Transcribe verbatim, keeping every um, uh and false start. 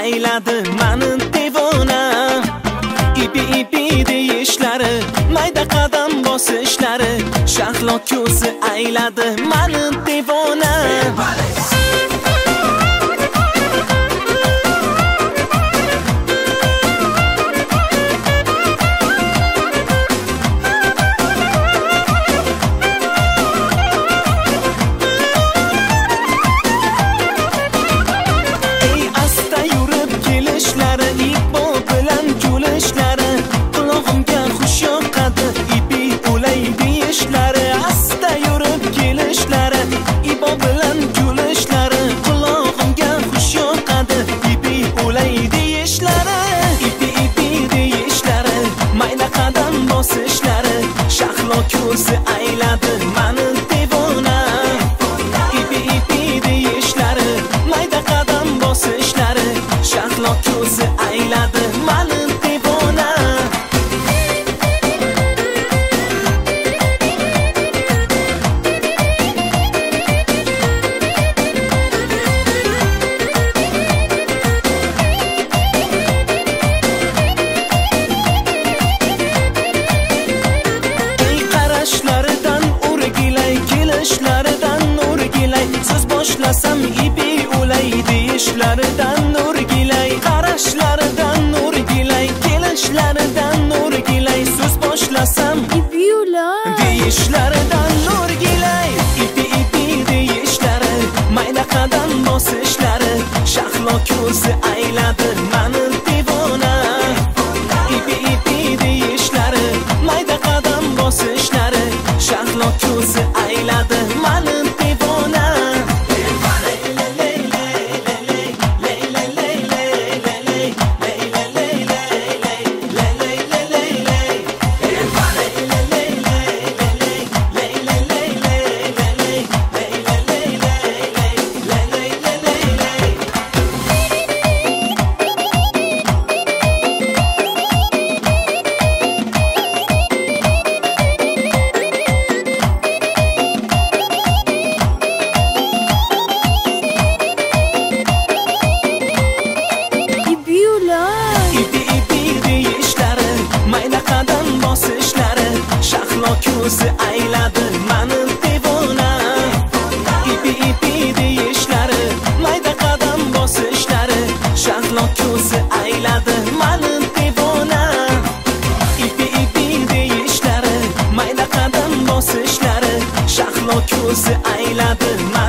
ayladi mani devona. Ipi ipi deyishlari, mayda qadam bosishlari, shahlo ko'zi ayladi mani devona. Ko'zi ayladi mani devona. Ipi ipi deyishlari, mayda qadam bosishlari, shahlo ko'zi ayladi mani devona. Boshlasam ipi ulay deyishlaridan nurgilay, qarashlaridan nurgilay, kelishlaridan nurgilay, so'z boshlasam ipi ulay deyishlaridan nurgilay. Ipi ipi deyishlari, mayda qadam bosishlari, shahlo ko'zi ayladi mani devona. Ipi ipi deyishlari, mayda qadam bosishlari, shahlo ko'zi ayladi mani devona. Ko'zi ayladi mani devona. Ipi ipi deyishlari, mayda qadam bosishlari, shahlo ko'zi ayladi mani devona. Ipi ipi deyishlari, mayda qadam bosishlari, shahlo ko'zi ayladi.